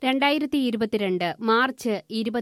2022 March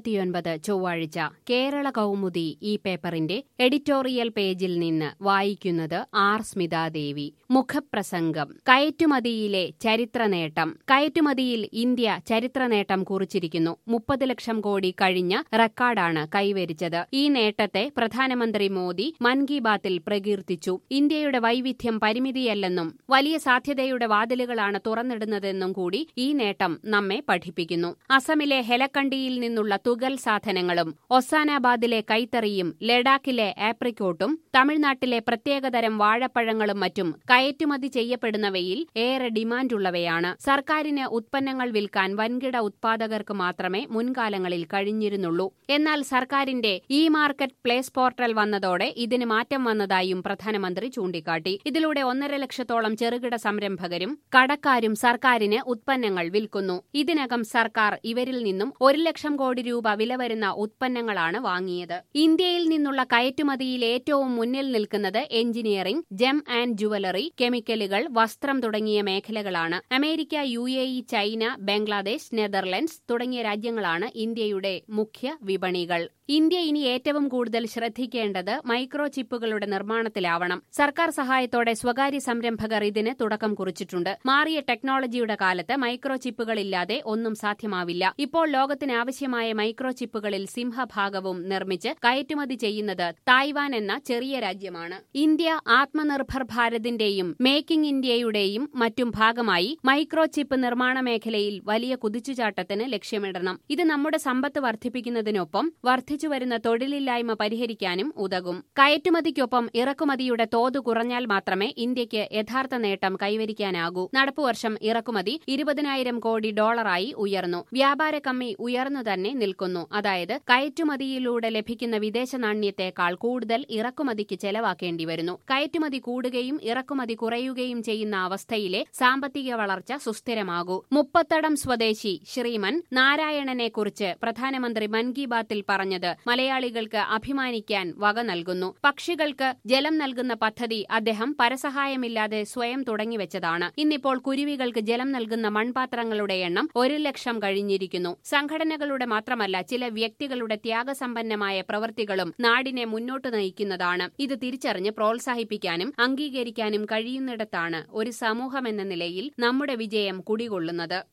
29 ചൊവ്വാഴ്ച കേരള കൗമുദി ഈ പേപ്പറിന്റെ എഡിറ്റോറിയൽ പേജിൽ നിന്ന് വായിക്കുന്നത് ആർ സ്മിതാദേവി. മുഖപ്രസംഗം. കയറ്റുമതിയിലെ ചരിത്രനേട്ടം. കയറ്റുമതിയിൽ ഇന്ത്യ ചരിത്രനേട്ടം കുറിച്ചിരിക്കുന്നു. 30 ലക്ഷം കോടി കഴിഞ്ഞ റെക്കോർഡാണ് കൈവരിച്ചത്. ഈ നേട്ടത്തെ പ്രധാനമന്ത്രി മോദി മൻ കി ബാത്തിൽ പ്രകീർത്തിച്ചു. ഇന്ത്യയുടെ വൈവിധ്യം പരിമിതിയല്ലെന്നും വലിയ സാധ്യതയുടെ വാതിലുകളാണ് തുറന്നിടുന്നതെന്നും കൂടി ഈ നേട്ടം നമ്മെ പഠിപ്പിക്കുന്നു. അസമിലെ ഹെലക്കണ്ടിയിൽ നിന്നുള്ള തുകൽ സാധനങ്ങളും ഒസാനാബാദിലെ കൈത്തറിയും ലഡാക്കിലെ ആപ്രിക്കോട്ടും തമിഴ്നാട്ടിലെ പ്രത്യേകതരം വാഴപ്പഴങ്ങളും മറ്റും കയറ്റുമതി ചെയ്യപ്പെടുന്നവയിൽ ഏറെ ഡിമാൻഡുള്ളവയാണ്. സർക്കാരിന് ഉത്പന്നങ്ങൾ വിൽക്കാൻ വൻകിട ഉത്പാദകർക്ക് മാത്രമേ മുൻകാലങ്ങളിൽ കഴിഞ്ഞിരുന്നുള്ളൂ. എന്നാൽ സർക്കാരിന്റെ ഇ മാർക്കറ്റ് പ്ലേസ് പോർട്ടൽ വന്നതോടെ ഇതിന് മാറ്റം വന്നതായും പ്രധാനമന്ത്രി ചൂണ്ടിക്കാട്ടി. ഇതിലൂടെ 1.5 ലക്ഷത്തോളം ചെറുകിട സംരംഭകരും കടക്കാരും സർക്കാരിന് ഉത്പന്നങ്ങൾ വിൽക്കുന്നു. ഇതിനകം സർക്കാർ ഇവരിൽ നിന്നും 1 ലക്ഷം കോടി രൂപ വില വരുന്ന ഉത്പന്നങ്ങളാണ് വാങ്ങിയത്. ഇന്ത്യയിൽ നിന്നുള്ള കയറ്റുമതിയിൽ ഏറ്റവും മുന്നിൽ നിൽക്കുന്നത് എഞ്ചിനീയറിംഗ്, ജെം ആൻഡ് ജുവലറി, കെമിക്കലുകൾ, വസ്ത്രം തുടങ്ങിയ മേഖലകളാണ്. America, UAE, China, Bangladesh, Netherlands തുടങ്ങിയ രാജ്യങ്ങളാണ് ഇന്ത്യയുടെ മുഖ്യ വിപണികൾ. ഇന്ത്യ ഇനി ഏറ്റവും കൂടുതൽ ശ്രദ്ധിക്കേണ്ടത് മൈക്രോ ചിപ്പുകളുടെ നിർമ്മാണത്തിലാവണം. സർക്കാർ സഹായത്തോടെ സ്വകാര്യ സംരംഭകർ ഇതിന് തുടക്കം കുറിച്ചിട്ടുണ്ട്. മാറിയ ടെക്നോളജിയുടെ കാലത്ത് മൈക്രോ ചിപ്പുകളില്ലാതെ ഒന്നും സാധ്യമാവില്ല. ഇപ്പോൾ ലോകത്തിന് ആവശ്യമായ മൈക്രോ ചിപ്പുകളിൽ സിംഹഭാഗവും നിർമ്മിച്ച് കയറ്റുമതി ചെയ്യുന്നത് തായ്വാൻ എന്ന ചെറിയ രാജ്യമാണ്. ഇന്ത്യ ആത്മനിർഭർ ഭാരതിന്റെയും മേക്കിംഗ് ഇന്ത്യയുടെയും മറ്റും ഭാഗമായി മൈക്രോ ചിപ്പ് നിർമ്മാണ മേഖലയിൽ വലിയ കുതിച്ചുചാട്ടത്തിന് ലക്ഷ്യമിടണം. ഇത് നമ്മുടെ സമ്പത്ത് വർദ്ധിപ്പിക്കുന്നതിനൊപ്പം വർദ്ധിച്ചുവരുന്ന തൊഴിലില്ലായ്മ പരിഹരിക്കാനും ഉതകും. കയറ്റുമതിക്കൊപ്പം ഇറക്കുമതിയുടെ തോത് കുറഞ്ഞാൽ മാത്രമേ ഇന്ത്യക്ക് യഥാർത്ഥ നേട്ടം കൈവരിക്കാനാകൂ. നടപ്പുവർഷം ഇറക്കുമതി 20,000 കോടി ഡോളറായി ഉയർന്നു. വ്യാപാര കമ്മി ഉയർന്നു തന്നെ നിൽക്കുന്നു. അതായത് കയറ്റുമതിയിലൂടെ ലഭിക്കുന്ന വിദേശ നാണ്യത്തെക്കാൾ കൂടുതൽ ഇറക്കുമതിക്ക് ചെലവാക്കേണ്ടി വരുന്നു. കയറ്റുമതി കൂടുകയും ഇറക്കുമതി കുറയുകയും ചെയ്യുന്ന അവസ്ഥയിലെ സാമ്പത്തിക വളർച്ച സുസ്ഥിരമാകൂ. മുപ്പത്തടം സ്വദേശി ശ്രീമൻ നാരായണനെക്കുറിച്ച് പ്രധാനമന്ത്രി മൻ കി ബാത്തിൽ പറഞ്ഞത് മലയാളികൾക്ക് അഭിമാനിക്കാൻ വക നൽകുന്നു. പക്ഷികൾക്ക് ജലം നൽകുന്ന പദ്ധതി അദ്ദേഹം പരസഹായമില്ലാതെ സ്വയം തുടങ്ങിവെച്ചതാണ്. ഇന്നിപ്പോൾ കുരുവികൾക്ക് ജലം നൽകുന്ന മൺപാത്രങ്ങളുടെ എണ്ണം 1 ലക്ഷം കഴിഞ്ഞിരിക്കുന്നു. സംഘടനകളുടെ മാത്രമല്ല, ചില വ്യക്തികളുടെ ത്യാഗസമ്പന്നമായ പ്രവൃത്തികളും നാടിനെ മുന്നോട്ട് നയിക്കുന്നതാണ്. ഇത് തിരിച്ചറിഞ്ഞ് പ്രോത്സാഹിപ്പിക്കാനും അംഗീകരിക്കാനും കഴിയുന്നിടത്താണ് ഒരു സമൂഹമെന്ന നിലയിൽ നമ്മുടെ വിജയം കുടികൊള്ളുന്നത്.